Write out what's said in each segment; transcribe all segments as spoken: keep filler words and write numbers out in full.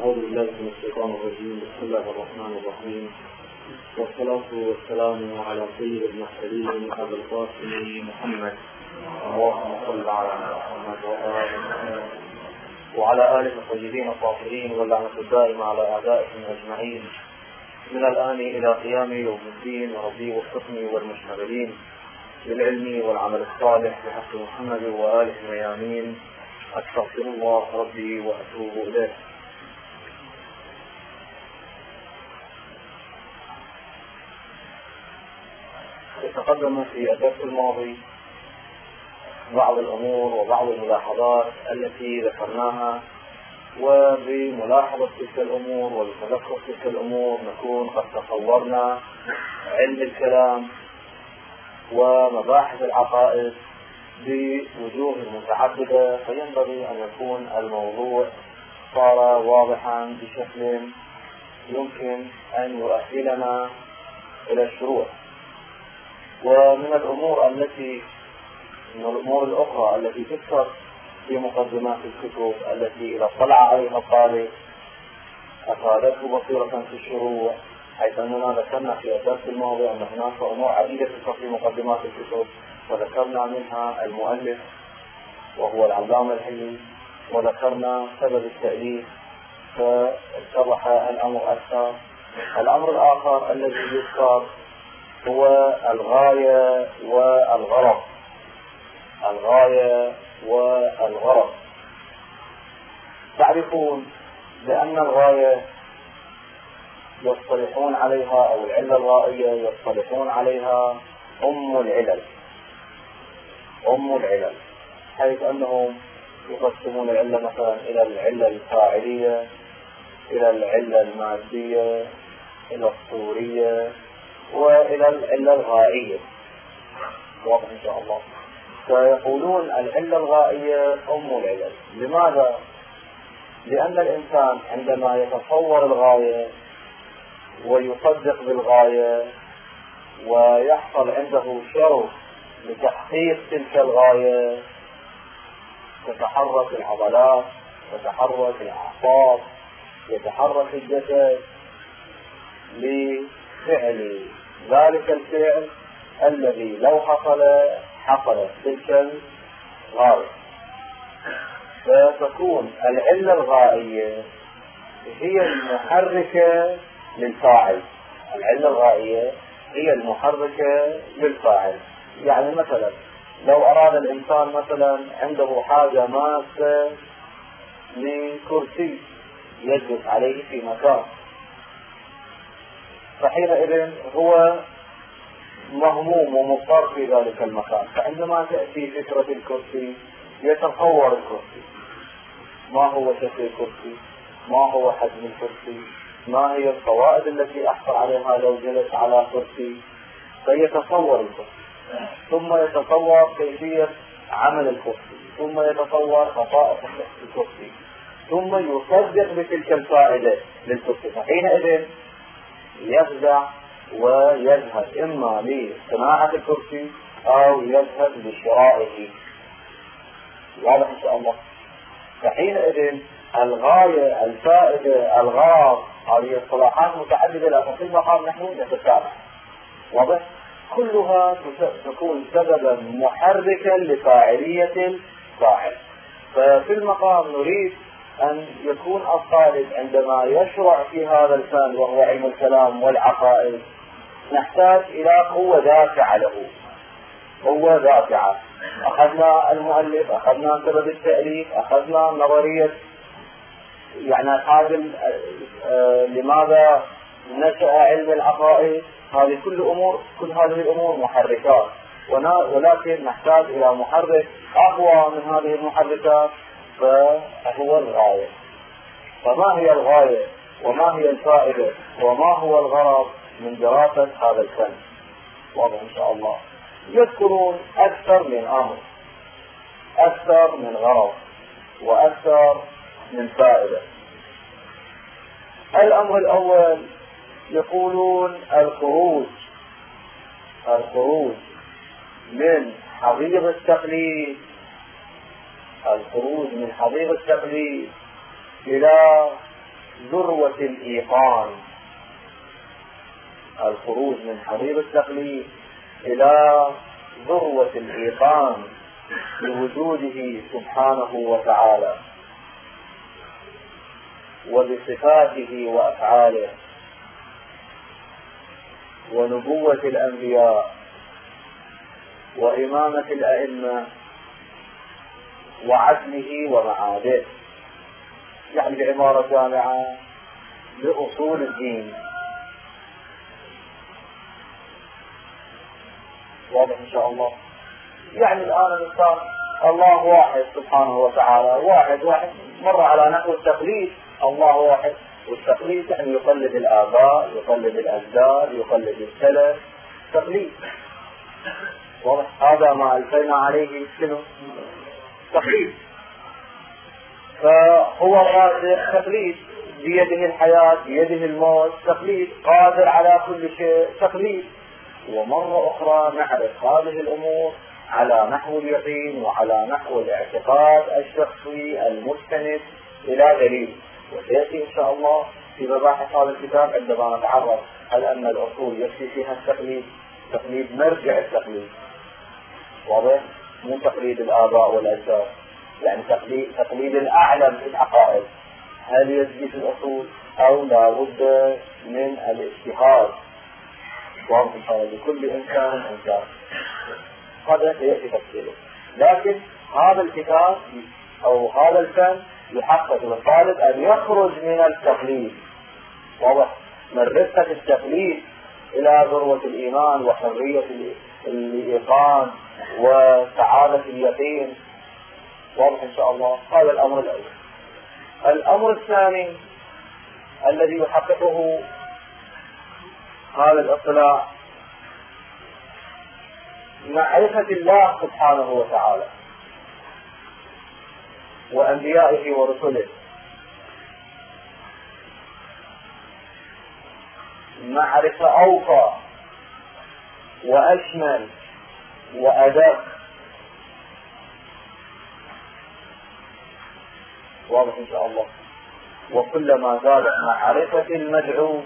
أعوذ بالله من الشيطان الرجيم. بسم الله الرحمن الرحيم، والصلاة والسلام على سيد المرسلين أبي القاسم محمد، اللهم صل على محمد وآل محمد وعلى آله الطيبين الطاهرين، واللعنة الدائمة على أعدائهم أجمعين من الآن إلى قيام يوم الدين. وربي وفقني والمشتغلين بالعلم والعمل الصالح بحق محمد وآله الميامين. أستغفر الله ربي وأتوب إليه. تقدم في الدرس الماضي بعض الأمور وبعض الملاحظات التي ذكرناها، وبملاحظة تلك الأمور وبتذكر تلك الأمور نكون قد تصورنا علم الكلام ومباحث العقائد بوجوه متعددة، فينبغي أن يكون الموضوع صار واضحا بشكل يمكن أن يؤهلنا إلى الشروع. ومن الأمور التي من الأمور الأخرى التي تذكر في مقدمات الكتب التي إذا اطلع عليها الطالب أفادته بصيرة في الشروع، حيث أننا ذكرنا في الدرس الماضي أن هناك أمور عديدة تذكر في مقدمات الكتب، وذكرنا منها المؤلف وهو العلامة الحلي، وذكرنا سبب التأليف فاتضح الأمر أكثر. الأمر الآخر الذي يذكر هو الغاية والغرض. الغاية والغرض تعرفون بأن الغاية يصطلحون عليها، أو العلة الغائية يصطلحون عليها أم العلل. أم العلل حيث أنهم يقسمون العلة مثلا إلى العلة الفاعلية، إلى العلة المادية، إلى الصورية، وإلى العلة الغائية. واضح إن شاء الله. فيقولون العلة الغائية أم العلل. لماذا؟ لأن الإنسان عندما يتصور الغاية ويصدق بالغاية ويحصل عنده شرط لتحقيق تلك الغاية، تتحرك العضلات، تتحرك الأعصاب، يتحرك الجسد لفعل ذلك الفعل الذي لو حصل حصلت تلك الغاية. فتكون العلة الغائية هي المحركة للفاعل. العلة الغائية هي المحركة للفاعل. يعني مثلا لو أراد الإنسان مثلا عنده حاجة ماسة لكرسي يجلس عليه في مكان، فحينئذ هو مهموم ومضطر في ذلك المكان. فعندما تأتي فكرة الكرسي يتصور الكرسي، ما هو شكل الكرسي، ما هو حجم الكرسي، ما هي الفوائد التي أحصل عليها لو جلس على كرسي، فيتصور الكرسي، ثم يتصور كيفية عمل الكرسي، ثم يتصور خصائص الكرسي، ثم يصدق بتلك الفائدة للكرسي. فحينئذ يفزع ويذهب إما لصناعة الكرسي أو يذهب لشرائه. واضح إن شاء الله. فحينئذ الغاية، الفائدة، الغرض، هذه اصطلاحات متعددة لكن في المقام نحن نتتابع. واضح؟ كلها تكون سببا محركا لفاعلية الفاعل. ففي المقام نريد أن يكون الطالب عندما يشرع في هذا الفن وهو علم الكلام والعقائد نحتاج إلى قوة دافعة له. قوة دافعة. أخذنا المؤلف، أخذنا سبب التأليف، أخذنا نظرية يعني هذا لماذا نشأ علم العقائد. هذه كل أمور، كل هذه الأمور محركات، ولكن نحتاج إلى محرك أقوى من هذه المحركات فهو الغاية. فما هي الغاية وما هي الفائدة وما هو الغرض من دراسة هذا الفن؟ واضح إن شاء الله. يذكرون أكثر من أمر، أكثر من غرض، وأكثر من فائدة. الأمر الأول يقولون الخروج الخروج من حضيض التقليد الخروج من حضيض التقليد إلى ذروة الإيقان، الخروج من حضيض التقليد إلى ذروة الإيقان بوجوده سبحانه وتعالى وبصفاته وأفعاله ونبوة الأنبياء وإمامة الأئمة وعدله ومعاده، يعني بعبارة جامعة لأصول الدين. واضح إن شاء الله؟ يعني الآن الإنسان الله واحد سبحانه وتعالى، واحد واحد مر على نحو التقليد، الله واحد، والتقليد يعني يقلد الآباء، يقلد الأجداد، يقلد السلف، تقليد. واضح؟ هذا ما ألفينا عليه شنو؟ تقليد. فهو الرازق تقليد، بيده الحياة بيده الموت تقليد، قادر على كل شيء تقليد. ومرة أخرى نعرف هذه الأمور على نحو اليقين وعلى نحو الاعتقاد الشخصي المستند إلى دليل، وسيأتي إن شاء الله في مباحث هذا الكتاب عندما نتعرف هل أن الأصول يكفي فيها التقليد، تقليد مرجع التقليد، واضح؟ مو تقليد الآباء والأجداد، يعني تقليد تقليد الأعلم في العقائد، هل يجري في الأصول أو لا بد من الاجتهاد، واضح إن شاء الله لكل إنسان إنسان، هذا سيأتي تفصيله. لكن هذا الكتاب أو هذا الفن يحقق للطالب أن يخرج من التقليد، واضح؟ من رفقة التقليد إلى ذروة الإيمان وحرية الإيقان وسعادة اليقين، واضح إن شاء الله؟ هذا الأمر الأول. الأمر الثاني الذي يحققه هذا الاطلاع معرفة الله سبحانه وتعالى وأنبيائه ورسله، معرفة أوفى وأشمل وأدق، واضح إن شاء الله. وكلما زادت معرفة المدعو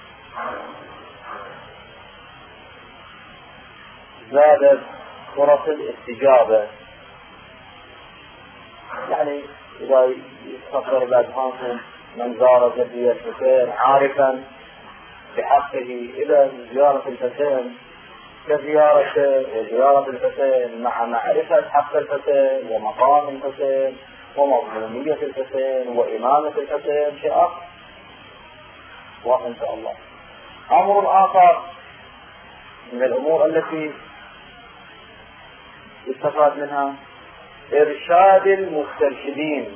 زادت فرص الاستجابة. يعني إذا يستقر بأذهانكم من زار جدي الحسين عارفا بحقه إلى زيارة الحسين كزيارة وزيارة الحسين مع معرفة حق الحسين ومقام الحسين ومظلومية الحسين وإمامة الحسين شيء آخر، واضح إن شاء الله. أمر آخر من الأمور التي يستفاد منها إرشاد المسترشدين،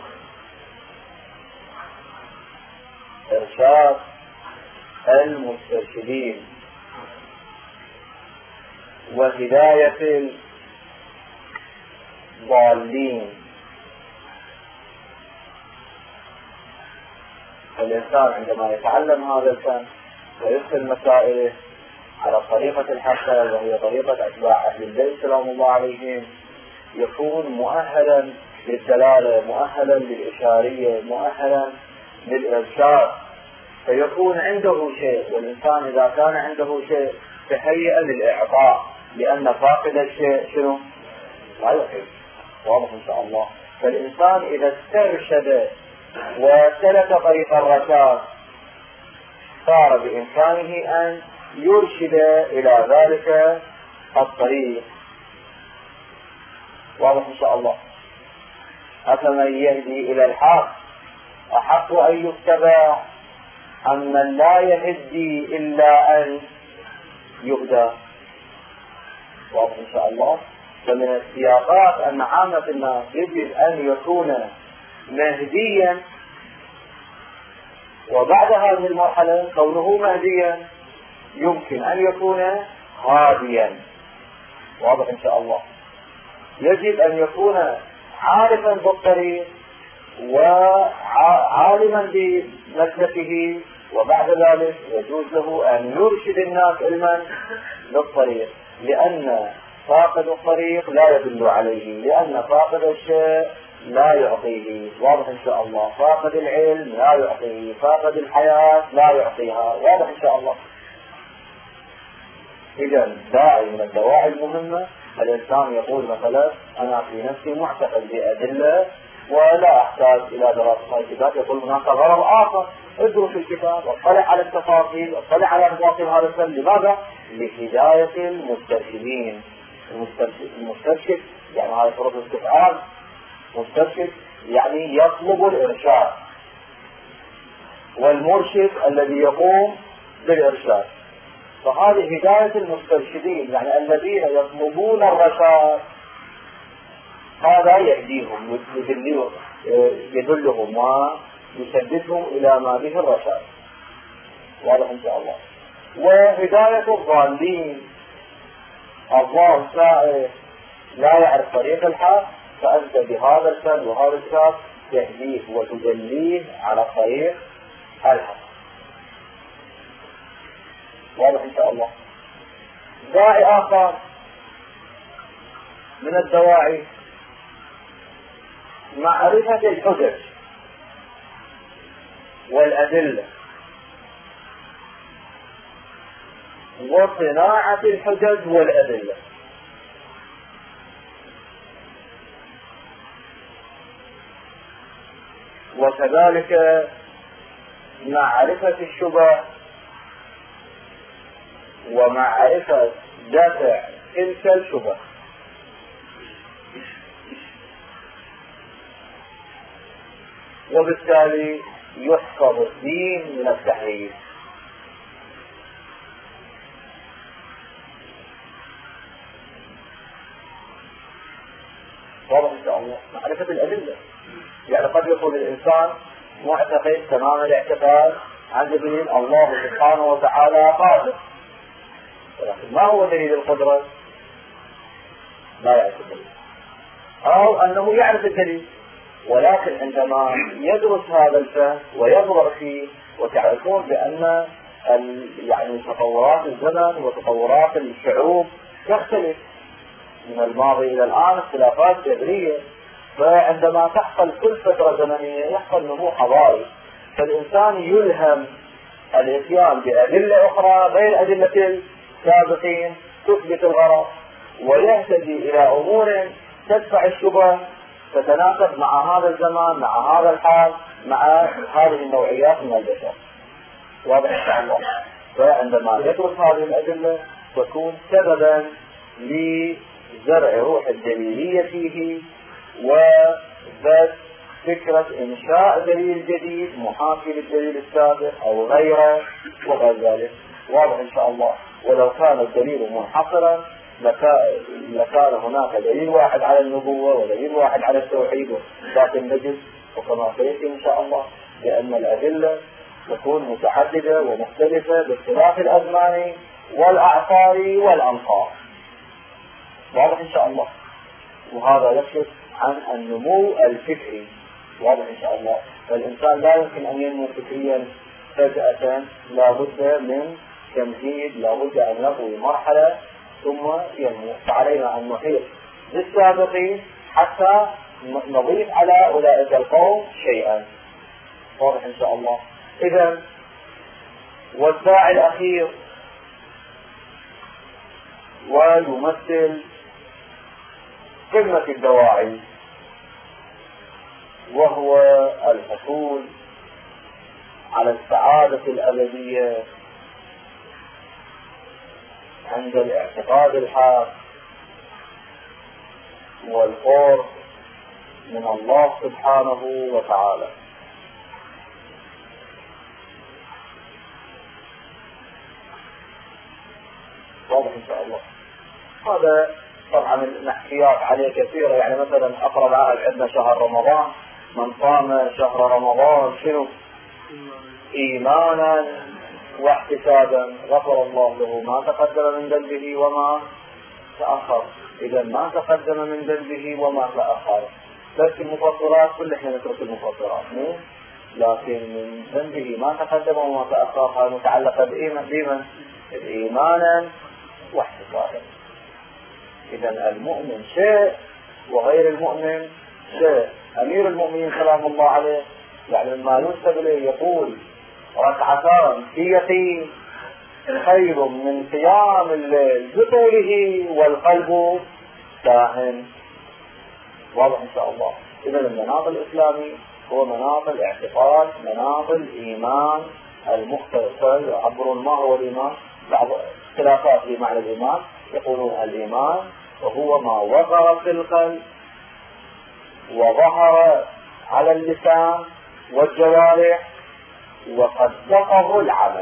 إرشاد المسترشدين وهداية الضالين. الإنسان عندما يتعلم هذا الفن ويدخل مسائله على طريقة الحسن وهي طريقة أتباع أهل البيت سلام الله عليهم يكون مؤهلا للدلالة، مؤهلا للإشارية، مؤهلا للإرشاد، فيكون عنده شيء. والإنسان إذا كان عنده شيء تهيأ للإعطاء، لأن فاقد الشيء شنو؟ لا يحب، واضح إن شاء الله. فالإنسان إذا استرشد وسلك طريق الرشاد صار بإمكانه أن يرشد إلى ذلك الطريق، واضح إن شاء الله. أفمن يهدي إلى الحق أحق أن يتبع أم من لا يهدي إلا أن يهدى، واضح إن شاء الله. فمن السياقات أن عامة الناس يجب أن يكون مهديا، وبعد هذه المرحلة كونه مهديا يمكن أن يكون هاديا، واضح إن شاء الله. يجب أن يكون عارفا بالطريق وعالما بمسلكه، وبعد ذلك يجوز له أن يرشد الناس علما للطريق، لأن فاقد الطريق لا يدل عليه، لأن فاقد الشيء لا يعطيه. واضح إن شاء الله. فاقد العلم لا يعطيه، فاقد الحياة لا يعطيها. واضح إن شاء الله. إذا داعي من الدواعي المهمة الإنسان يقول مثلا أنا في نفسي معتقد بأدلة ولا أحتاج إلى دراسة الكتاب، يقول هناك غرض آخر، ادرس الكتاب واطلع على التفاصيل، اطلع على تفاصيل هذا الفن. لماذا؟ لهداية المسترشدين. المسترشد يعني هذا شرط الاستفعال. مسترشد يعني يطلب الإرشاد، والمرشد الذي يقوم بالإرشاد. فهذه هداية المسترشدين يعني الذين يطلبون الرشاد، هذا يهديهم يدلهم ويسددهم إلى ما به الرشاد. واضح إن شاء الله. وهداية الضالين، الضال سائر لا يعرف طريق الحق، فأنت بهذا الفن وهذا الكتاب تهديه وتدليه على طريق الحق. واضح إن شاء الله. داعي آخر من الدواعي معرفة الحجج والأدلة وصناعة الحجج والأدلة. وكذلك معرفة الشبه ومعرفة دافع تلك الشبه. وبالتالي يحفظ الدين من التحريف. واضح إن شاء الله. معرفة الأدلة يعني قد يكون الإنسان معتقد تمام الاعتقاد عن دليل الله سبحانه وتعالى قادر، ولكن ما هو دليل القدرة؟ لا يعرف الدليل، أو أنه يعرف الدليل ولكن عندما يدرس هذا الفهم ويضرع فيه، وتعرفون بأن يعني تطورات الزمن وتطورات الشعوب تختلف من الماضي إلى الآن اختلافات جذرية، فعندما تحصل كل فترة زمنية يحصل نمو حضاري، فالإنسان يلهم الاتيان بأدلة أخرى غير أدلة السابقين تثبت الغرض، ويهتدي إلى أمور تدفع الشبه تتناسب مع هذا الزمان، مع هذا الحال، مع هذه النوعيات من البشر. واضح إن شاء الله. فعندما يدرس هذه الأدلة تكون سببا لزرع روح الدليلية فيه وبث فكرة إنشاء دليل جديد محاكي للدليل السابق أو غيره وغير ذلك. واضح إن شاء الله. ولو كان الدليل منحصرا لكان هناك دليل واحد على النبوة ودليل واحد على التوحيد، لكن نجد وكما سيأتي إن شاء الله بأن الأدلة تكون متعددة ومختلفة باختلاف الأزمان والأعصار والأمصار. واضح إن شاء الله. وهذا يكشف عن النمو الفكري. واضح إن شاء الله. فالإنسان لا يمكن أن ينمو فكريا فجأة، لا بد من تمهيد، لا بد أن يقوي مرحلة ثم ينمو. فعلينا أن نحيط بالسابقين حتى نضيف على أولئك القوم شيئا. واضح إن شاء الله. إذن والداعي الأخير ويمثل قمة الدواعي وهو الحصول على السعادة الأبدية عند الاعتقاد الحق والقرب من الله سبحانه وتعالى. واضح إن شاء الله. هذا طبعا النحكيات عليه كثيرة، يعني مثلا أقرب عهد عندنا شهر رمضان، من صام شهر رمضان شنو؟ إيمانا واحتسابا غفر الله له ما تقدم من ذنبه وما تأخر. إذا ما تقدم من ذنبه وما تأخر، بس المفطرات كل احنا نترك المفطرات، لكن من ذنبه ما تقدم وما تأخر هذا متعلقة بإيمان إيمانا واحتسابا. إذا المؤمن شيء وغير المؤمن شيء. أمير المؤمنين سلام الله عليه يعني لما ينسب إليه يقول ركعتان في يقين خير من قيام الليل بطوله والقلب ساهن. واضح إن شاء الله. إذا المناط الإسلامي هو مناط الاعتقاد، مناط الإيمان المختلفة. يعبرون ما هو الإيمان، بعض اختلافات في معنى الإيمان، يقولون الإيمان وهو ما وقر في القلب وظهر على اللسان والجوارح وصدقه العمل.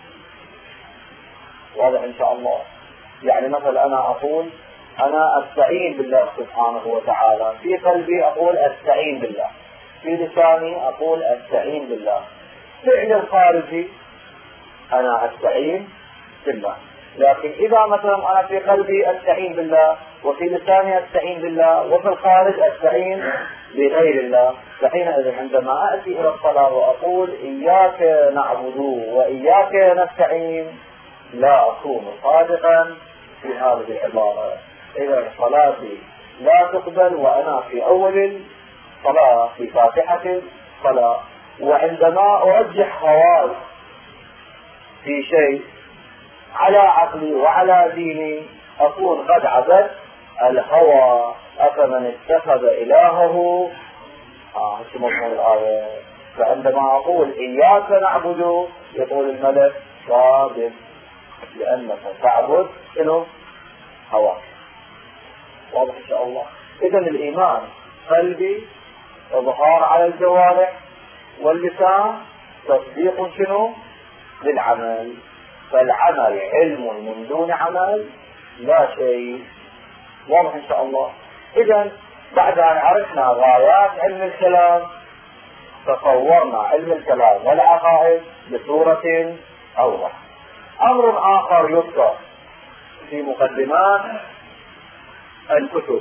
واضح إن شاء الله. يعني مثلا أنا أقول أنا أستعين بالله سبحانه وتعالى، في قلبي أقول أستعين بالله، في لساني أقول أستعين بالله. فعل الخارجي أنا أستعين بالله، لكن إذا مثلا أنا في قلبي أستعين بالله وفي لساني أستعين بالله وفي الخارج أستعين بغير الله، فحينئذ عندما أتي إلى الصلاة وأقول إياك نعبد وإياك نستعين لا أكون صادقا في هذه العبارة. إذا صلاتي لا تقبل وأنا في أول الصلاة في فاتحة الصلاة، وعندما أرجح هواي في شيء على عقلي وعلى ديني أكون قد عبدت الهوى. أفمن اتخذ إلهه آه شو مفهوم الآية؟ فعندما أقول إياك نعبد يقول الملك صادق، لأنك تعبد شنو؟ هواك. واضح إن شاء الله. إذن الإيمان قلبي، إظهار على الجوارح واللسان، تصديق شنو؟ للعمل. فالعمل علم من دون عمل لا شيء. واضح إن شاء الله. إذن بعد أن عرفنا غايات علم الكلام تصورنا علم الكلام والعقائد بصورة أوضح. أمر آخر يذكر في مقدمات الكتب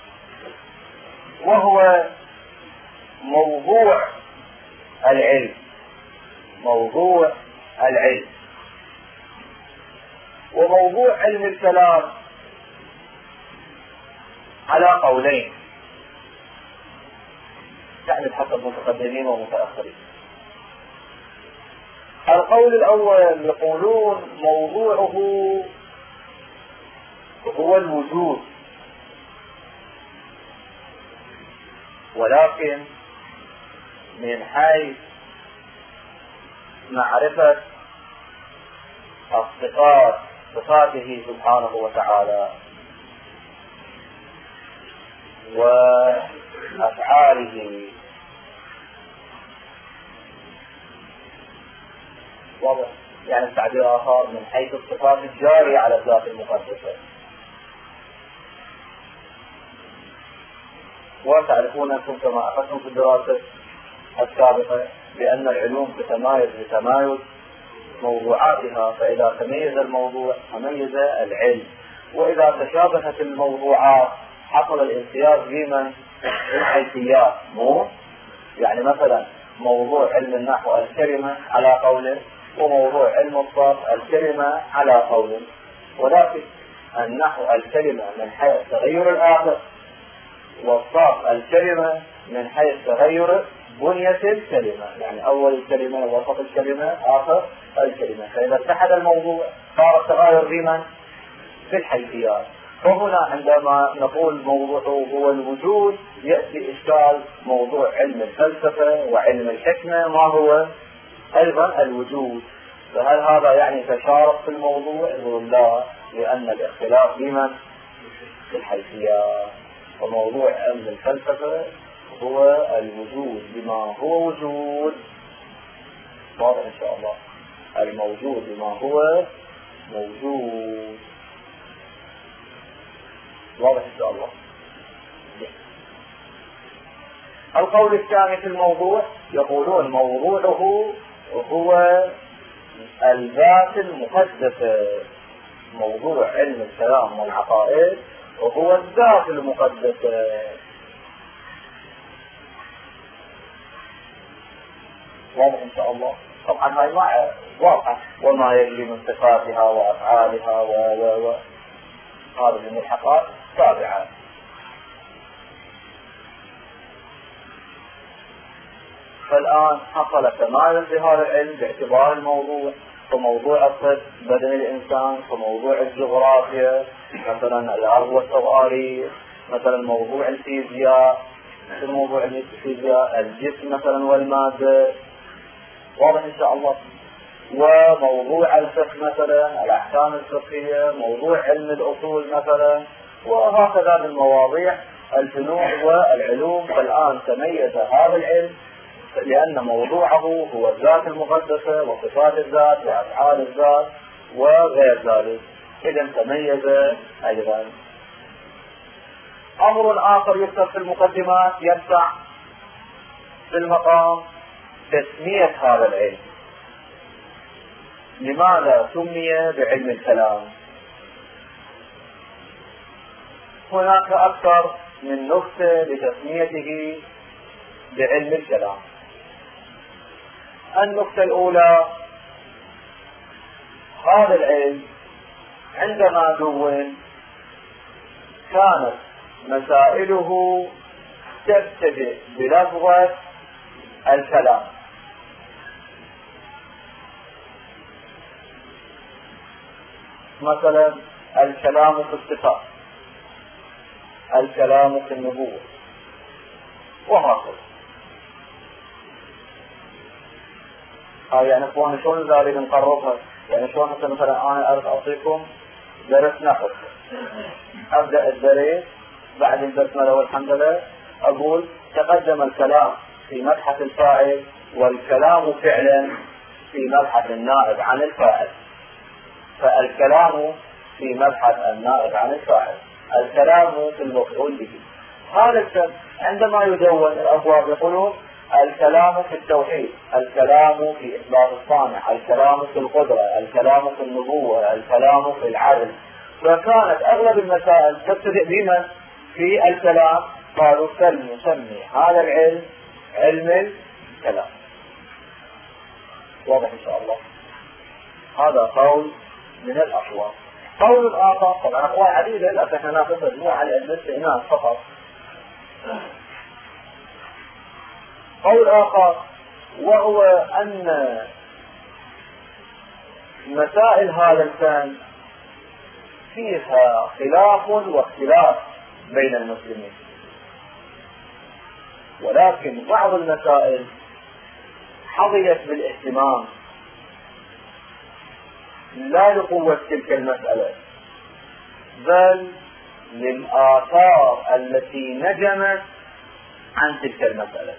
وهو موضوع العلم. موضوع العلم وموضوع علم الكلام على قولين، يعني حسب متقدمين ومتأخرين. القول الأول يقولون موضوعه هو الوجود، ولكن من حيث معرفة الصفات صفاته سبحانه وتعالى وأفعاله. واضح؟ يعني التعبير آخر من حيث الصفات الجارية على الذات المقدسة. وتعرفون أنتم كما أخذتم في الدراسة السابقة بأن العلوم تتمايز بتمايز موضوعاتها، فإذا تميز الموضوع تميز العلم، وإذا تشابهت الموضوعات حصل الامتياز بمن؟ الحيثيات. مو يعني مثلا موضوع علم النحو الكلمة على قوله، وموضوع علم الصرف الكلمة على قوله، ولكن النحو الكلمة من حيث تغير الآخر، والصرف الكلمة من حيث تغير بنية الكلمة، يعني أول الكلمة وسط الكلمة آخر الكلمة. فإذا اتحد الموضوع صار التغير بمن؟ في الحيثيات. فهنا عندما نقول موضوعه هو الوجود يأتي إشكال موضوع علم الفلسفة وعلم الحكمة ما هو أيضا الوجود. فهل هذا يعني تشارك في الموضوع؟ يقول لا، لأن الاختلاف بمن؟ في الحيثيات. وموضوع علم الفلسفة هو الوجود بما هو وجود. واضح إن شاء الله. الموجود بما هو موجود. واضح إن شاء الله. القول الثاني في الموضوع يقولون موضوعه هو الذات المقدسة. موضوع علم الكلام والعقائد وهو الذات المقدسة. واضح إن شاء الله. طبعا هاي ما واضحة، وما يجري من صفاتها وأفعالها و و و هذه الملحقات تابعة. فالآن حصل تمايز لهذا العلم باعتبار الموضوع، فموضوع الطب بدن الإنسان، فموضوع الجغرافيا مثلا الأرض والتواريخ، مثلا موضوع الفيزياء مثل موضوع الفيزياء الجسم مثلا والمادة، واضح إن شاء الله. وموضوع الفقه مثلا الأحكام الفقهية، موضوع علم الأصول مثلا، وهكذا من مواضيع الفنون والعلوم. فالآن تميز هذا العلم لأن موضوعه هو الذات المقدسة وصفات الذات وأفعال الذات وغير ذلك، إذا تميز أيضا. أمر آخر يذكر في المقدمات يدفع في المقام تسمية هذا العلم. لماذا سمي بعلم الكلام؟ هناك أكثر من نكتة لتسميته بعلم الكلام. النقطة الأولى، هذا العلم عندما دون كانت مسائله تبتدئ بلفظة الكلام، مثلا الكلام في الصفات، الكلام في النبوة، وهكذا. هاي يعني اخواني شلون ذلك نقربها؟ يعني شلون مثلا انا اريد اعطيكم درس نحو، ابدا الدرس بعد البسمله والحمد لله اقول تقدم الكلام في مبحث الفاعل، والكلام فعلا في مبحث النائب عن الفاعل. فالكلام في مبحث النائب عن الفاعل، الكلام في المفعول به. هذا الكلام عندما يدون الابواب يقولون الكلام في التوحيد، الكلام في إثبات الصانع، الكلام في القدرة، الكلام في النبوة، الكلام في العدل. فكانت أغلب المسائل تبتدئ بما في الكلام، قالوا فلنسمي هذا العلم علم الكلام. واضح إن شاء الله. هذا قول من الأقوال. قول الآخر، طبعا أقوال عديدة لكن احنا ناخذ مجموعة الاستئناس فقط. قول آخر وهو أن مسائل هذا الفن فيها خلاف واختلاف بين المسلمين، ولكن بعض المسائل حظيت بالاهتمام لا لقوة تلك المسألة بل للآثار التي نجمت عن تلك المسألة.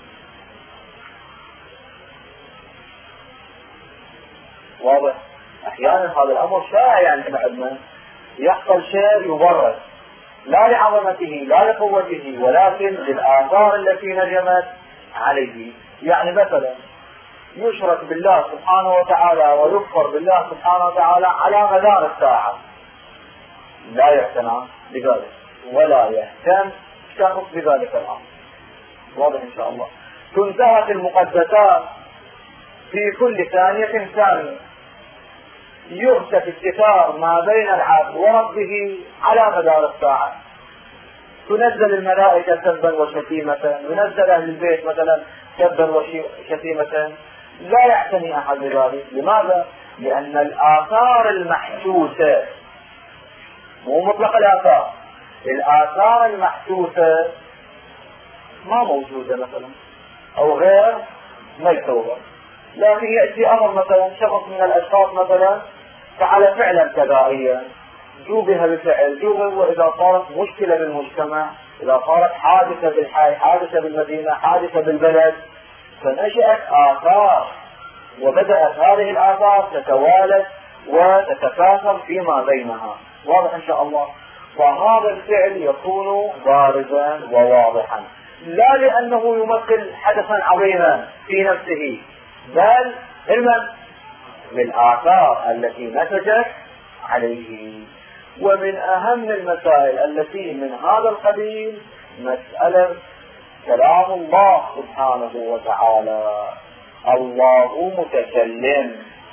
واضح؟ احيانا هذا الامر شائع يعني عندنا يحصل شيء يبرز لا لعظمته لا لقوته ولكن للاثار التي نجمت عليه. يعني مثلا يشرك بالله سبحانه وتعالى ويكفر بالله سبحانه وتعالى على مدار الساعة، لا يعتنى بذلك ولا يهتم شخص بذلك الامر. واضح ان شاء الله. تنتهك المقدسات في كل ثانية ثانية، يهتك الستار ما بين العبد وربه على مدار الساعة. تنزل الملائكة سبا وشتيمة، ينزل أهل البيت مثلا سبا وشتيمة، لا يعتني أحد بذلك. لماذا؟ لأن الآثار المحسوسة، مو مطلق الآثار، الآثار المحسوسة ما موجودة مثلا أو غير ملحوظة. لكن يأتي أمر مثلا شخص من الأشخاص مثلا فعل فعلا كذائيا، جوبها بفعل جوبها، وإذا صارت مشكلة بالمجتمع، إذا صارت حادثة بالحي، حادثة بالمدينة، حادثة بالبلد، فنشأت آثار وبدأت هذه الآثار تتوالد وتتكاثر فيما بينها. واضح إن شاء الله. فهذا الفعل يكون بارزا وواضحا، لا لأنه يمثل حدثا عظيما في نفسه بل علما بالآثار التي نتجت عليه. ومن أهم المسائل التي من هذا القبيل مسألة كلام الله سبحانه وتعالى. الله متكلم،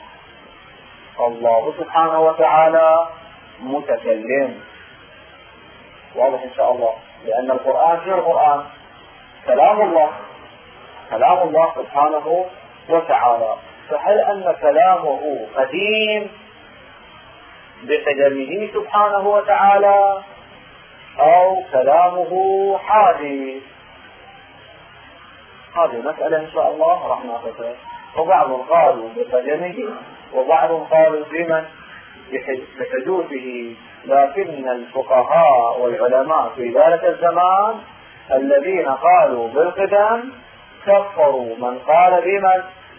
الله سبحانه وتعالى متكلم. واضح إن شاء الله. لأن القرآن في القرآن كلام الله، كلام الله سبحانه وتعالى. فهل أن كلامه قديم بقدمه سبحانه وتعالى أو كلامه حادث؟ هذه مسألة إن شاء الله راح ناخذها. وبعض قالوا بقدمه وبعض قالوا بمن بحدوثه، لكن الفقهاء والعلماء في ذلك الزمان الذين قالوا بالقدم كفروا من قال بمن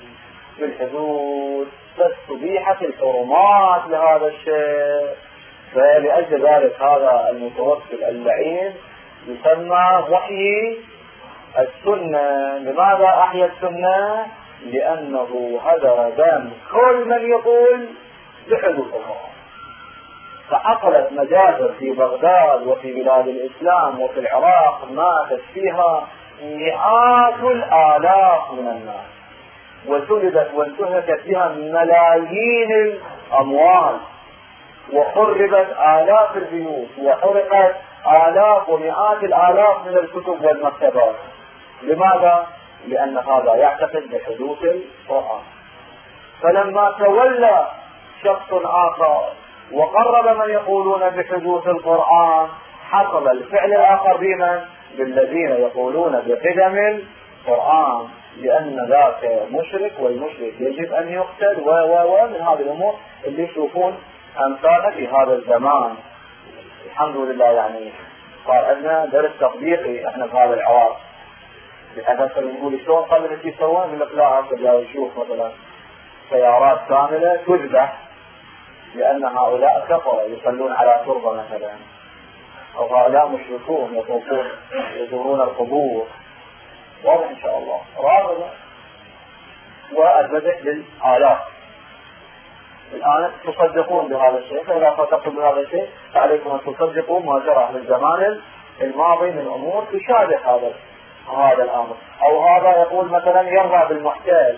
بالحدوث، بس تبيحت الحرمات لهذا الشيء. فلأجل ذلك هذا المتوسل اللعين يسمى محيي السنة. لماذا أحيا السنة؟ لأنه هدر دم كل من يقول بحدوث الله. فحصلت مجازر في بغداد وفي بلاد الإسلام وفي العراق ماتت فيها مئات الآلاف من الناس، وسلبت وانتهكت بها ملايين الأموال، وخربت آلاف البيوت، وحرقت آلاف ومئات الآلاف من الكتب والمكتبات. لماذا؟ لأن هذا يعتقد بحدوث القرآن. فلما تولى شخص آخر وقرب من يقولون بحدوث القرآن، حصل الفعل الآخر بمن؟ بالذين يقولون بقدم القرآن، لأن ذاك مشرك، والمشرك يجب أن يقتل و و و من هذه الأمور اللي يشوفون أمثالها في هذا الزمان. الحمد لله يعني صار عندنا درس تطبيقي احنا في هذا العراق، بحيث نقول شلون قبل شيء يسوون من الإقلاع يشوف مثلا سيارات كاملة تذبح لأن هؤلاء كفروا يصلون على تربة مثلا، أو هؤلاء مشركون يطوفون يزورون القبور. واضح إن شاء الله. رابعا وأثبتت للآلاف. الآن تصدقون بهذا الشيء، فإذا صدقتم بهذا الشيء فعليكم أن تصدقوا ما جرى في الزمان الماضي من أمور تشابه هذا هذا الأمر. أو هذا يقول مثلا يرضى بالمحتال،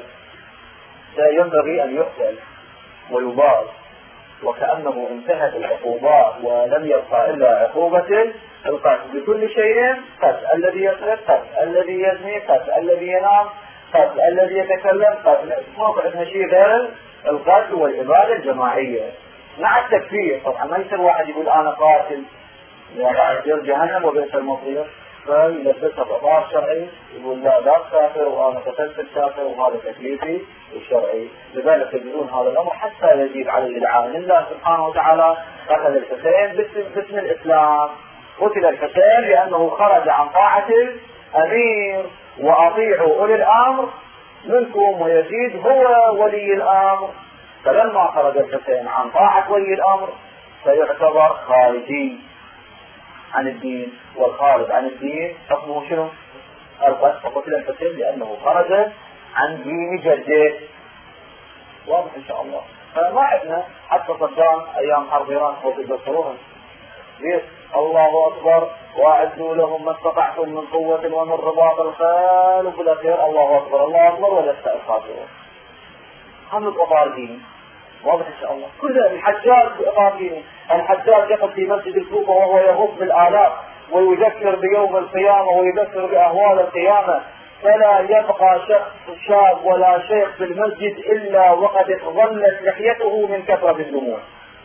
فينبغي أن يقتل ويباد، وكأنه انتهت العقوبات ولم يبقى إلا عقوبة القتل بكل شيء. قتل الذي يسرق، قتل الذي يزني، قتل الذي ينام، قتل الذي يتكلم، قتل موقع شيء غير القتل والإبادة الجماعية مع التكفير. طبعا ما يصير واحد يقول أنا قاتل ويصير جهنم وبئس المصير، فيلبسها بطار شرعي يقول لا ذاك كافر وأنا قتلت الكافر وهذا تكليفي الشرعي. لذلك تجدون هذا الأمر حتى يزيد عليه العالم. الله سبحانه وتعالى قتل الحسين باسم, باسم الإسلام. قتل الحسين لأنه خرج عن طاعة الأمير، وأطيعوا أولي الأمر منكم، ويزيد هو ولي الأمر. فلما خرج الحسين عن طاعة ولي الأمر سيعتبر خارجي عن الدين، والخارج عن الدين حكمه شنو؟ القتل. فقتل الحسين لأنه خرج عن دين جده. واضح إن شاء الله. فما عندنا حتى صدام أيام حرب إيران فوق الدكتورون ليش الله أكبر وأعدوا لهم ما استطعتم من قوة ومن رباط الخيل، وفي الأخير الله أكبر الله أكبر ولست الخاسرون. هم القطار ديني. واضح إن شاء الله. كل الحجاج بإقامة ديني. الحجاج يقف في مسجد الكوفة وهو يغض بالآلاف ويذكر بيوم القيامة ويذكر بأهوال القيامة، فلا يبقى شخص شاب ولا شيخ في المسجد إلا وقد ظلت لحيته من كثرة الدموع.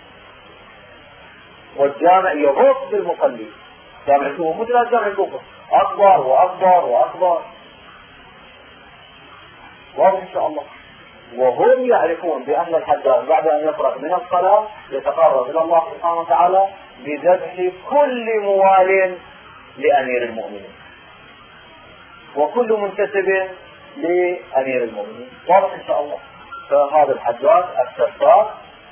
والجامع يغض بالمصلي، جامعته مثل جامع الكوفة أكبر وأكبر وأكبر. واضح إن شاء الله. وهم يعرفون بأن الحجاج بعد أن يفرغ من الصلاة يتقرب إلى الله سبحانه وتعالى بذبح كل موال لأمير المؤمنين وكل منتسب لأمير المؤمنين. واضح إن شاء الله. فهذا الحجاج السفاح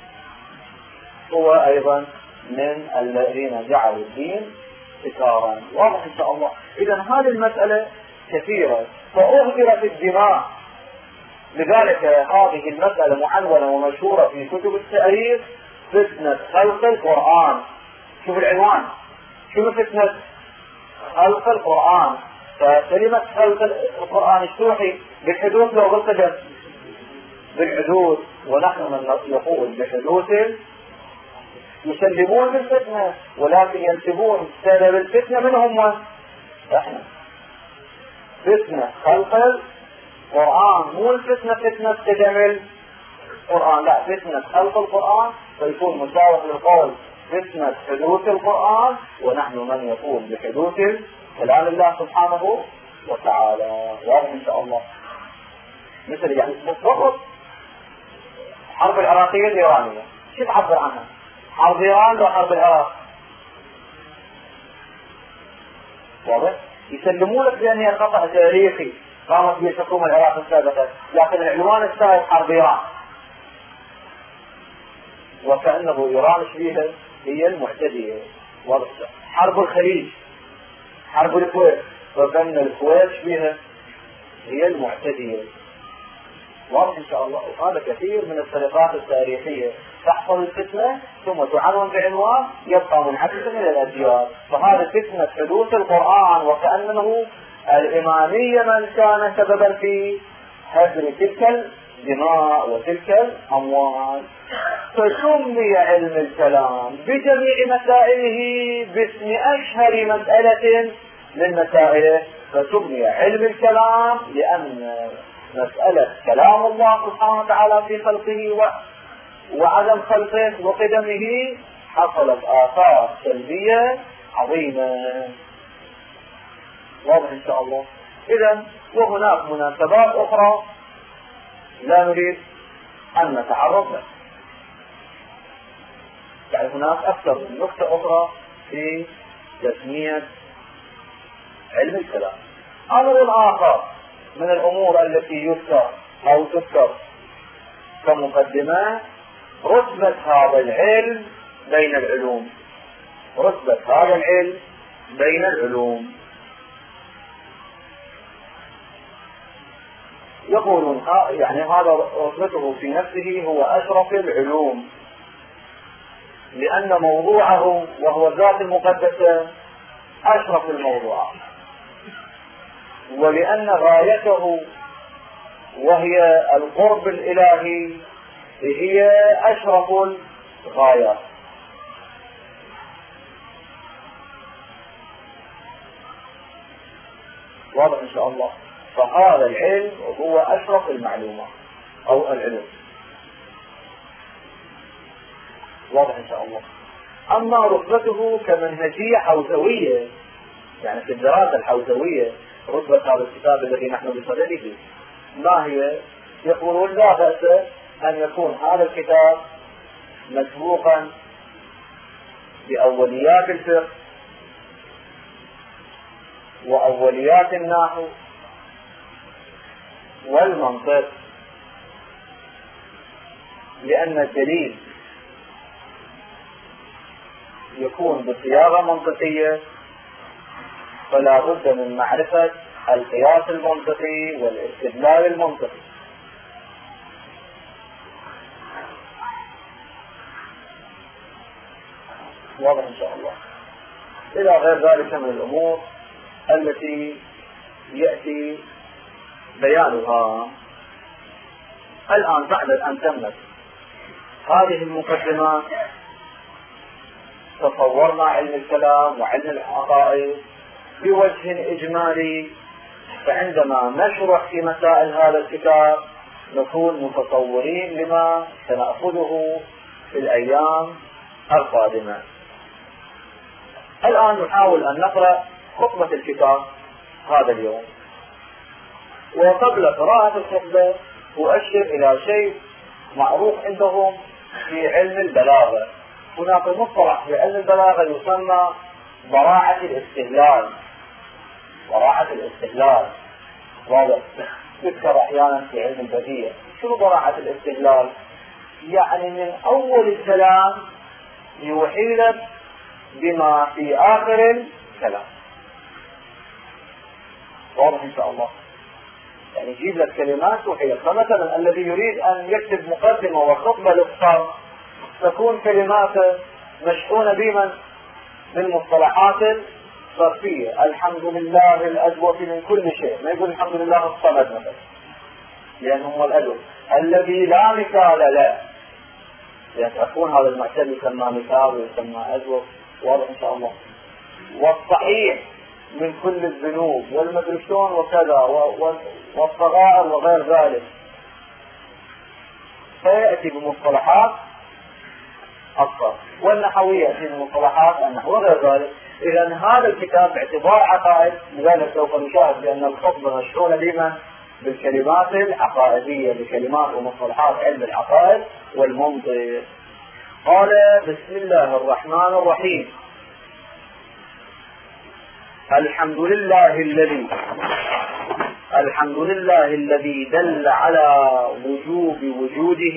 هو أيضا من الذين جعلوا الدين ستارا. واضح إن شاء الله. إذا هذه المسألة كثيرة فأهدرت الدماء. لذلك هذه المسألة معنونة ومشهورة في كتب التاريخ، فتنة خلق القرآن. شوف العنوان، شوف فتنة خلق القرآن. فكلمة خلق القرآن اشتوحي بالحدوث لو بالقدم بالحدوث، ونحن من نقول بحدوث يسلمون بالفتنة، ولكن ينسبون سبب الفتنة من هم؟ احنا. فتنة خلق قرآن، مو الفتنة فتنة قدم القرآن، لا، فتنة خلق القرآن، فيكون مساوي للقول فتنة حدوث القرآن، ونحن من يقول بحدوث كلام الله سبحانه وتعالى. واضح إن شاء الله. مثل يعني بالضبط الحرب العراقية الإيرانية، شو تعبر عنها؟ حرب إيران لو حرب العراق؟ واضح؟ يسلموا لك بأن هي خطأ تاريخي قامت به الحكومة العراق السابقة، لكن العنوان السائد حرب إيران، وكأنه إيران شبيهة هي المعتدية. واضح؟ حرب الخليج، حرب الكويت، وكأن الكويت شبيهة هي المعتدية. واضح إن شاء الله. وهذا كثير من السرقات التاريخية تحصل الفتنة ثم تعنون بعنوان يبقى منعكسا إلى الأديان، فهذا فتنة حدوث القرآن، وكأنه الإمامية من كان سببا في هدر تلك الدماء وتلك الأموال. فسمي علم الكلام بجميع مسائله باسم أشهر مسألة من مسائله، فسمي علم الكلام لأن مسألة كلام الله سبحانه وتعالى في خلقه و... وعدم خلقه وقدمه حصلت آثار سلبية عظيمة. واضح إن شاء الله. إذن وهناك مناسبات أخرى لا نريد أن نتعرض لها، يعني هناك أكثر من نقطة أخرى في تسمية علم الكلام. أمر آخر من الأمور التي يذكر أو تذكر كمقدمة رتبة هذا العلم بين العلوم، رتبة هذا العلم بين العلوم. يقولون يعني هذا رتبته في نفسه هو أشرف العلوم، لأن موضوعه وهو الذات المقدسة أشرف الموضوعات، ولأن غايته وهي القرب الإلهي هي أشرف الغايات. واضح إن شاء الله. فهذا العلم هو أشرف المعلومات أو العلوم. واضح إن شاء الله. أما رتبته كمنهجية حوزوية، يعني في الدراسة الحوزوية رتبة هذا الكتاب الذي نحن بصدده ما هي؟ يقولون لا بأس أن يكون هذا الكتاب مسبوقا بأوليات الفقه وأوليات النحو والمنطق، لأن الدليل يكون بصياغة منطقية، فلا بد من معرفة القياس المنطقي والاستدلال المنطقي. واضح إن شاء الله. إلى غير ذلك من الأمور التي يأتي بيانها. الآن بعد أن تمت هذه المقدمات تصورنا علم الكلام وعلم الحقائق بوجه إجمالي، فعندما نشرح في مسائل هذا الكتاب نكون متصورين لما سنأخذه في الأيام القادمة. الآن نحاول أن نقرأ خطبة الكتاب هذا اليوم. وقبل قراءة الخطبة أؤشر إلى شيء معروف عندهم في علم البلاغة. هناك مصطلح في علم البلاغة يسمى براعة الاستدلال. براعة الاستدلال واضح تذكر أحيانا في علم البديع. شنو براعة الاستدلال؟ يعني من أول الكلام يوحي لك بما في آخر الكلام. واضح إن شاء الله. يعني يجيب لك كلمات توحي لك. فمثلا الذي يريد أن يكتب مقدمة وخطبة للخطاب تكون كلماته مشحونة بمن من مصطلحات صرفية. الحمد لله الأجوف من كل شيء، ما يقول الحمد لله الصمد مثلا لأنه هو الأجوف الذي لا مثال له، لأن تكون هذا المعتل يسمى مثال ويسمى أجوف. واضح إن شاء الله. والصحيح من كل الذنوب والمدري شلون وكذا والصغائر وغير ذلك، فيأتي بمصطلحات الصرف، والنحوية يأتي بمصطلحات النحو وغير ذلك. إذا هذا الكتاب باعتبار عقائد، لذلك سوف نشاهد بأن الخطبة مشحونة بما بالكلمات العقائدية، بكلمات ومصطلحات علم العقائد والمنطق. قال: بسم الله الرحمن الرحيم. الحمد لله الذي الحمد لله الذي دل على وجوب وجوده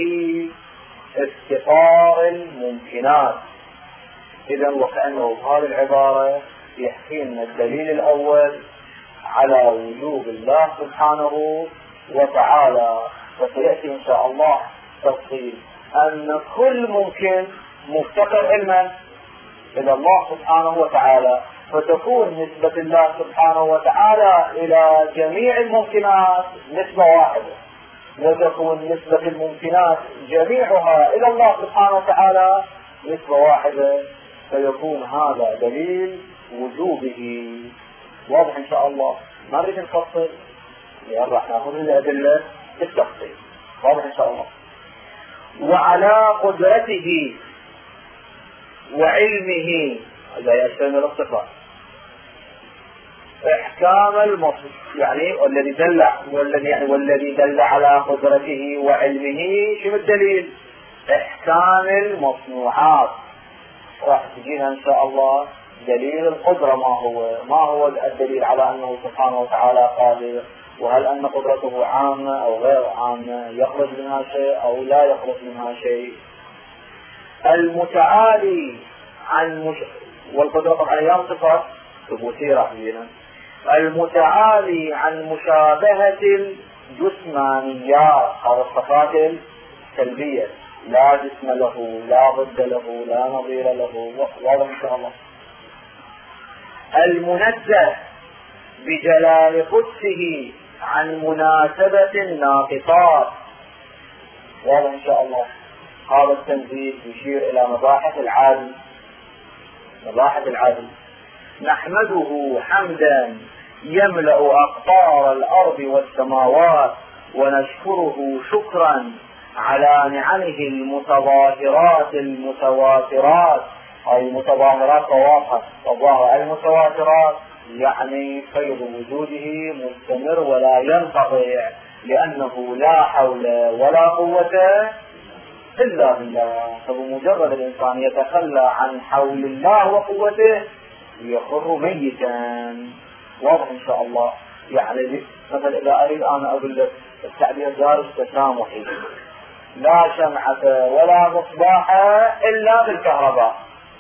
افتقار الممكنات. إذا وكأنه هذه العبارة يحكي لنا الدليل الأول على وجوب الله سبحانه وتعالى، وسيأتي إن شاء الله تفصيل أن كل ممكن مفتقر علما إلى الله سبحانه وتعالى، فتكون نسبة الله سبحانه وتعالى إلى جميع الممكنات نسبة واحدة، وتكون نسبة الممكنات جميعها إلى الله سبحانه وتعالى نسبة واحدة، فيكون هذا دليل وجوبه. واضح إن شاء الله؟ ما نريد نفصل لأن راح نأخذ الأدلة بالتفصيل. واضح إن شاء الله؟ وعلى قدرته وعلمه، هذا يشمل الاختصار، احكام المصنوع، يعني والذي دل والذي يعني والذي دل على قدرته وعلمه. شو الدليل؟ احكام المصنوعات. راح تجينا ان شاء الله دليل القدرة. ما هو ما هو الدليل على انه سبحانه وتعالى قادر، وهل ان قدرته عامة او غير عامة، يخرج منها شيء او لا يخرج منها شيء. المتعالي عن مش... والقدرة طبعا هي صفات ثبوتية راح تجينا. المتعالي عن مشابهة الجسمانيات، هذا الصفات السلبية، لا جسم له، لا ضد له، لا نظير له. واضح ان شاء الله. المنزه بجلال قدسه عن مناسبة الناقصات. واضح ان شاء الله. هذا التنزيه يشير الى مباحث العدل، مباحث العدل. نحمده حمدا يملأ أقطار الأرض والسماوات، ونشكره شكرا على نعمه المتظاهرات المتواترات، أي المتظاهرات واضحة الظاهرة المتواترات، يعني فيض وجوده مستمر ولا ينقطع، لأنه لا حول ولا قوة إلا بالله. فبمجرد الإنسان يتخلى عن حول الله وقوته يخر ميتا. واضح إن شاء الله. يعني مثلا إذا أريد أنا أقول لك التعبير دارج تسامحي، لا شمعة ولا مصباح إلا بالكهرباء،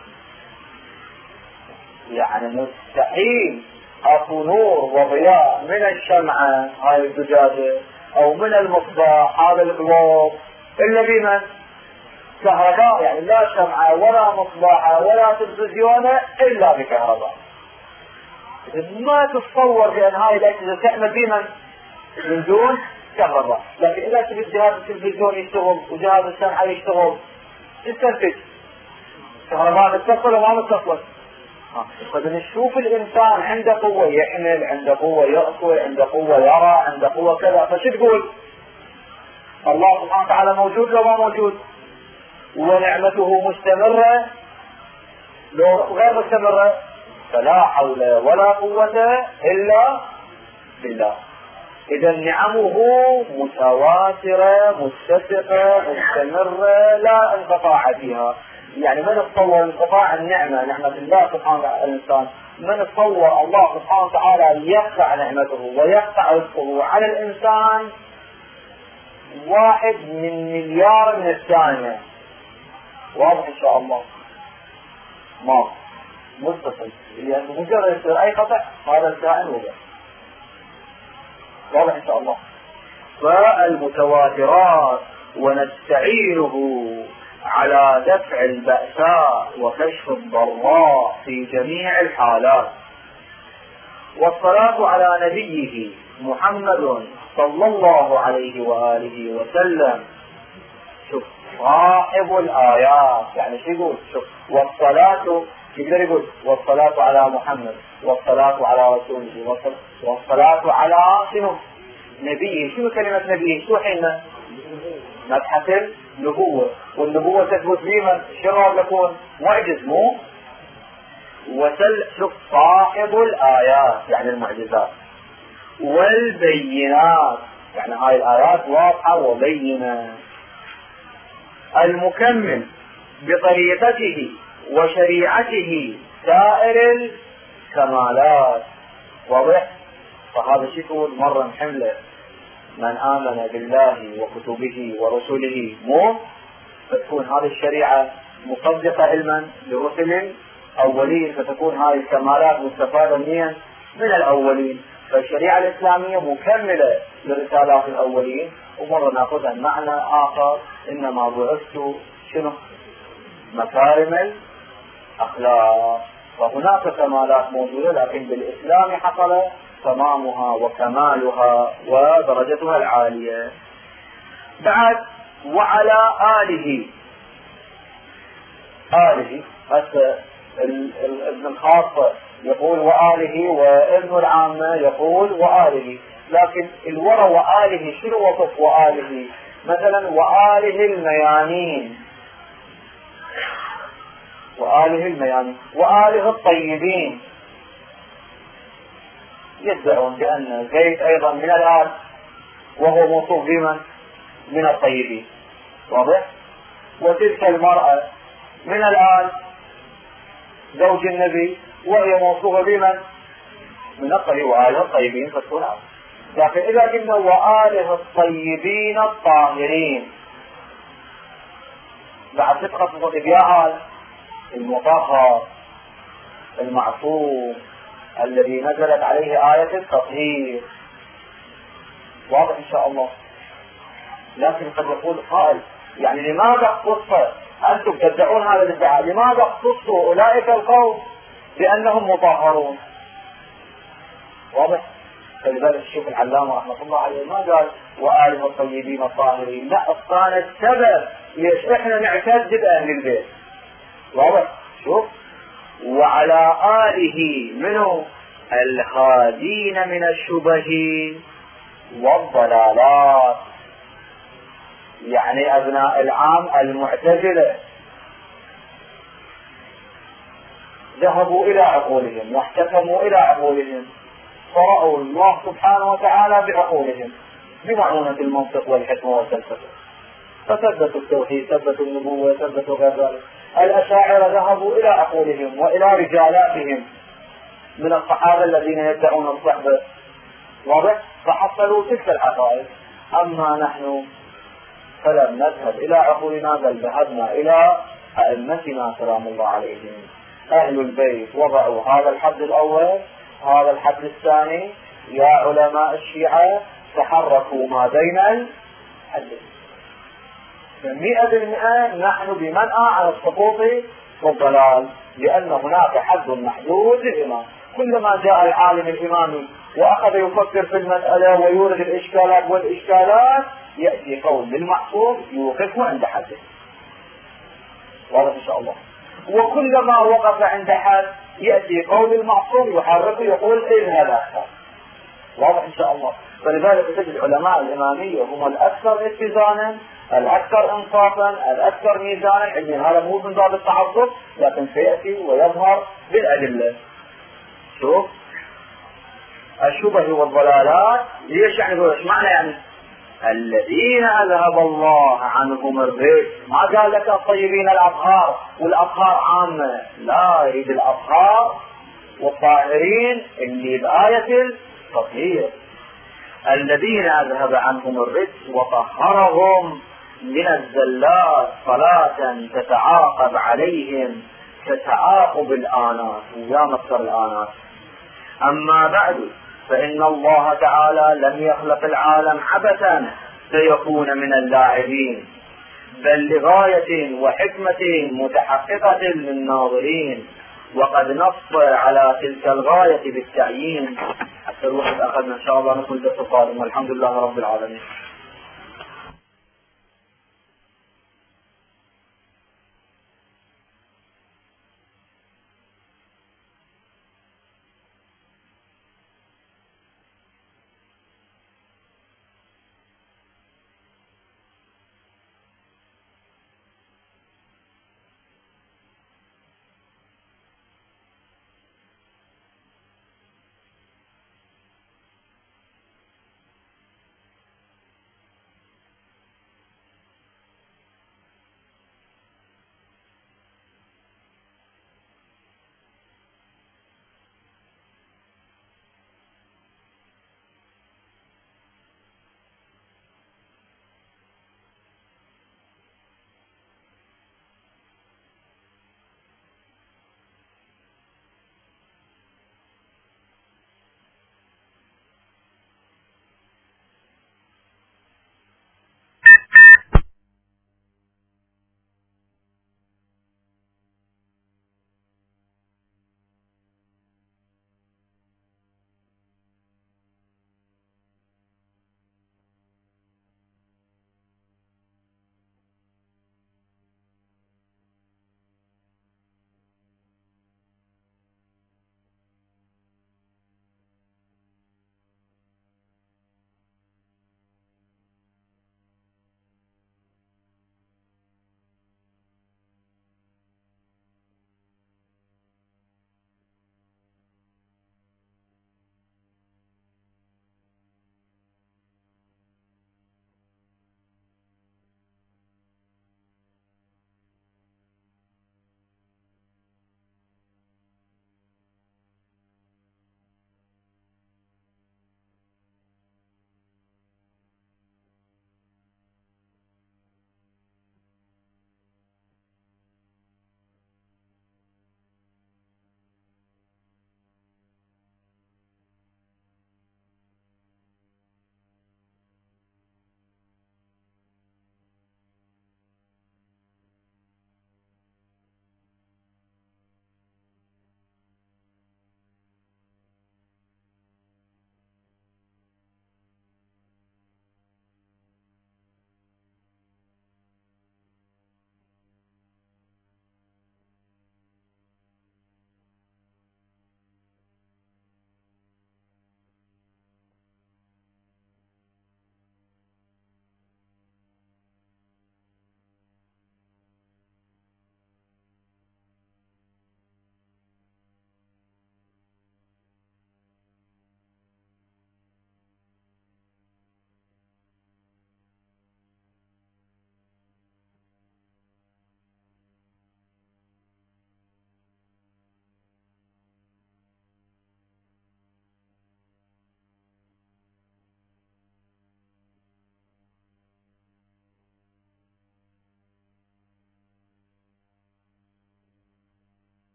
يعني مستحيل أكو نور وضياء من الشمعة هاي الزجاجة أو من المصباح هذا البلوب إلا بمن؟ كهرباء. يعني لا شمعة ولا مصباح ولا تلفزيون إلا بكهرباء. ما تتصور بأن هاي الأجهزة تعمل بمن؟ من دون كهرباء. لكن إذا تجد جهاز التلفزيون يشتغل وجهاز الشمعة يشتغل، يستنتج كهرباء متصل وما متصل. فبنشوف الإنسان عنده قوة يحمل، عنده قوة يأكل، عنده قوة يرى، عنده قوة كذا، فشو تقول؟ الله سبحانه وتعالى موجود لو ما موجود؟ ونعمته مستمرة لو غير مستمرة؟ فلا حول ولا قوة إلا بالله. إذا نعمه متواترة متسقة مستمرة لا انقطاع فيها. يعني من تصور انقطاع النعمة، نعمة الله سبحانه وتعالى الإنسان، من تصور الله سبحانه وتعالى يقطع نعمته ويقطع رزقه على الإنسان واحد من مليار من الثانية. واضح إن شاء الله؟ ما متصل، يعني مجرد يصير أي قطع هذا الكائن وضع. واضح إن شاء الله؟ فالمتواترات ونستعينه على دفع البأساء وكشف الضراء في جميع الحالات. والصلاة على نبيه محمد صلى الله عليه وآله وسلم. شوف صاحب الآيات، يعني شو يقول؟ شوف والصلاة يقدر يقول والصلاة على محمد والصلاة على رسوله والصلاة على شنو؟ نبيه. شنو كلمة نبيه؟ شو حين مدحة النبوة، والنبوة تثبت بمن؟ شنو يكون؟ معجز مو؟ وسل شوف صاحب الآيات يعني المعجزات، والبينات يعني هاي الآيات واضحة وبينة، المكمل بطريقته وشريعته سائر الكمالات. واضح؟ فهذا شكل مرة محملة من آمن بالله وكتبه ورسله مو فتكون هذه الشريعة مصدقة علما لرسل أولين، فتكون هذه الكمالات مستفادة من من الأولين. فالشريعة الإسلامية مكملة لرسالات الأولين. ومرة نأخذها معنى آخر، إنما بعثت شنو؟ مكارم الأخلاق. فهناك كمالات موجودة، لكن بالإسلام حصل تمامها وكمالها ودرجتها العالية. بعد وعلى آله. آله هسه ابن الخاصة يقول وآله، وابن العامة يقول وآله، لكن الورى وآله شنو وصف وآله؟ مثلا وآله الميامين، وآله الميامين، وآله الطيبين. يدعون بأن زيد أيضا من الآل وهو موصوف بمن؟ من الطيبين. واضح؟ وتلك المرأة من الآل زوج النبي وهي موصوفة بمن؟ من الطيب وآله الطيبين فتكون آل. لكن إذا قلنا وآله الطيبين الطاهرين بعد تتخصص بها آل المطهر المعصوم الذي نزلت عليه آية التطهير. واضح إن شاء الله. لكن قد يقول قائل يعني لماذا اختص أنتم تدعون هذا الادعاء؟ لماذا اختصوا أولئك القوم بأنهم مطهرون؟ واضح؟ فلذلك الشيخ العلامة رحمة الله عليه ما قال وآله الطيبين الطاهرين، لا، كان السبب ليش احنا نعتد بأهل البيت. واضح؟ شوف وعلى آله منه الهادين من الشبه والضلالات، يعني أبناء العام المعتزلة ذهبوا إلى عقولهم واحتكموا إلى عقولهم، فرأوا الله سبحانه وتعالى بعقولهم بمعونة المنطق والحكمة والفلسفة، فثبتوا التوحيد، ثبتوا النبوة، ثبتوا غير ذلك. الأشاعرة ذهبوا إلى عقولهم وإلى رجالاتهم من الصحابة الذين يدعون الصحبة. واضح؟ فحصلوا تلك الحقائق. أما نحن فلم نذهب إلى عقولنا، بل ذهبنا إلى أئمتنا سلام الله عليهم. أهل البيت وضعوا هذا الحد الأول، هذا الحد الثاني. يا علماء الشيعة تحركوا ما بين الحدين. مئة بالمئة نحن بمنأى على السقوط والضلال، لأن هناك حد محدود للإمام. كلما جاء العالم الإمامي وأخذ يفكر في المسألة ويورد الإشكالات والإشكالات، يأتي قول للمحصول يوقفه عند حده. واضح إن شاء الله. وكلما وقف عند حد يأتي قول المعصوم يحركه يقول اذهب أكثر. واضح إن شاء الله. فلذلك تجد العلماء الإمامية هم الأكثر اتزانا، الأكثر إنصافا، الأكثر ميزانا. علميا هذا مو من باب التعصب، لكن سيأتي ويظهر بالأدلة. شوف الشبه والضلالات ليش يعني ايش معنى؟ يعني الذين أذهب الله عنهم الرجس. ما قال لك الطيبين الأطهار والأطهار عامة، لا، يريد الأطهار والطاهرين اللي بآية التطهير. الذين أذهب عنهم الرجس وطهرهم من الزلات صلاة تتعاقب عليهم كتعاقب الآنات. ويا مكتر الآنات. أما بعد فإن الله تعالى لم يخلق العالم عبثا سيكون من اللاعبين، بل لغاية وحكمة متحققة للناظرين، وقد نص على تلك الغاية بالتعيين. حتى الوقت أخذنا إن شاء الله نكون درس قادم، والحمد لله رب العالمين.